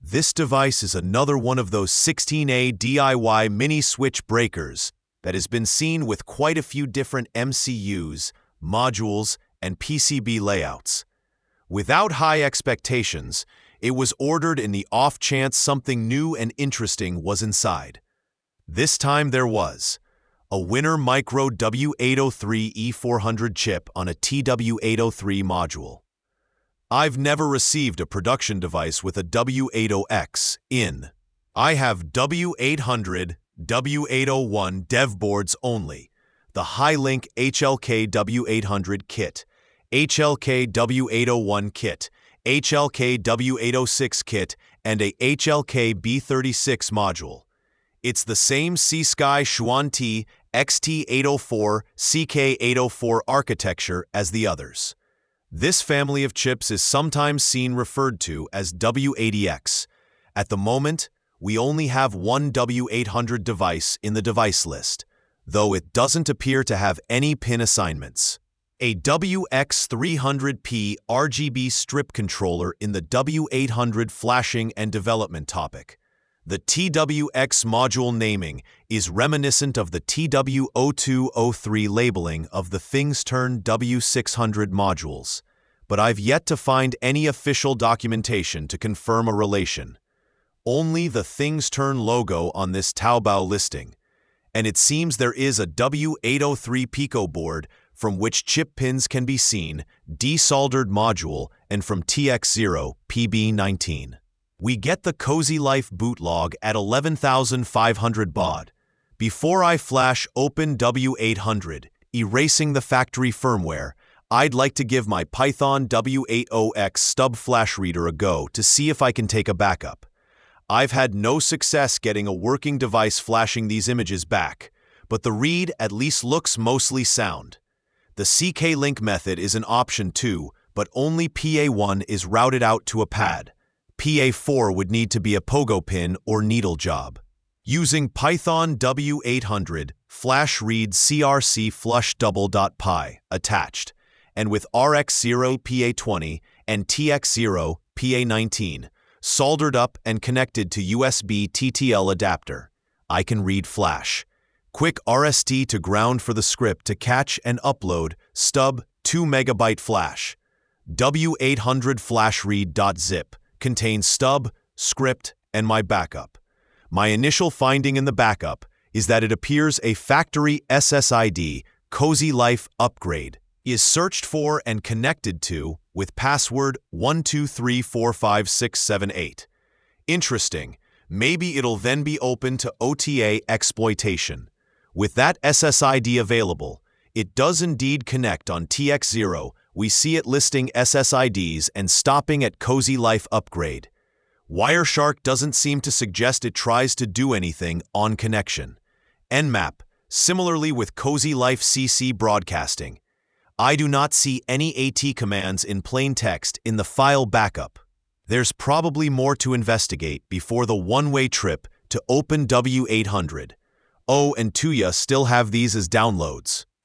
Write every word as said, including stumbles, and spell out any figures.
This device is another one of those sixteen A D I Y mini switch breakers that has been seen with quite a few different M C Us, modules, and P C B layouts. Without high expectations, it was ordered in the off chance something new and interesting was inside. This time there was a Winner Micro W eight oh three E four hundred chip on a T W eight oh three module. I've never received a production device with a W eighty X in. I have W eight hundred, W eight oh one dev boards only, the Highlink H L K W eight hundred kit, H L K W eight oh one kit, H L K W eight oh six kit, and a H L K B thirty-six module. It's the same C-Sky Xuanti X T eight oh four C K eight oh four architecture as the others. This family of chips is sometimes seen referred to as W eighty X. At the moment, we only have one W eight hundred device in the device list, though it doesn't appear to have any pin assignments. A W X three hundred P R G B strip controller in the W eight hundred flashing and development topic. The T W X module naming is reminiscent of the T W zero two zero three labeling of the ThingsTurn W six hundred modules, but I've yet to find any official documentation to confirm a relation. Only the ThingsTurn logo on this Taobao listing, and it seems there is a W eight oh three Pico board from which chip pins can be seen, desoldered module, and from T X zero P B nineteen. We get the Cozy Life boot log at eleven thousand five hundred baud. Before I flash open W eight hundred, erasing the factory firmware, I'd like to give my Python W eighty X stub flash reader a go to see if I can take a backup. I've had no success getting a working device flashing these images back, but the read at least looks mostly sound. The C K link method is an option too, but only P A one is routed out to a pad. P A four would need to be a pogo pin or needle job. Using Python W eight hundred, flash read C R C flush double.py attached, and with R X zero P A twenty and T X zero P A nineteen soldered up and connected to U S B T T L adapter, I can read flash. Quick R S T to ground for the script to catch and upload stub two megabyte flash. W eight hundred flash read.zip contains stub, script, and my backup. My initial finding in the backup is that it appears a factory S S I D Cozy Life upgrade is searched for and connected to with password one two three four five six seven eight. Interesting, maybe it'll then be open to O T A exploitation. With that S S I D available, it does indeed connect on T X zero. We see it listing S S I Ds and stopping at Cozy Life upgrade. Wireshark doesn't seem to suggest it tries to do anything on connection. Nmap, similarly with Cozy Life C C broadcasting. I do not see any AT commands in plain text in the file backup. There's probably more to investigate before the one-way trip to open W eight hundred. Oh, and Tuya still have these as downloads.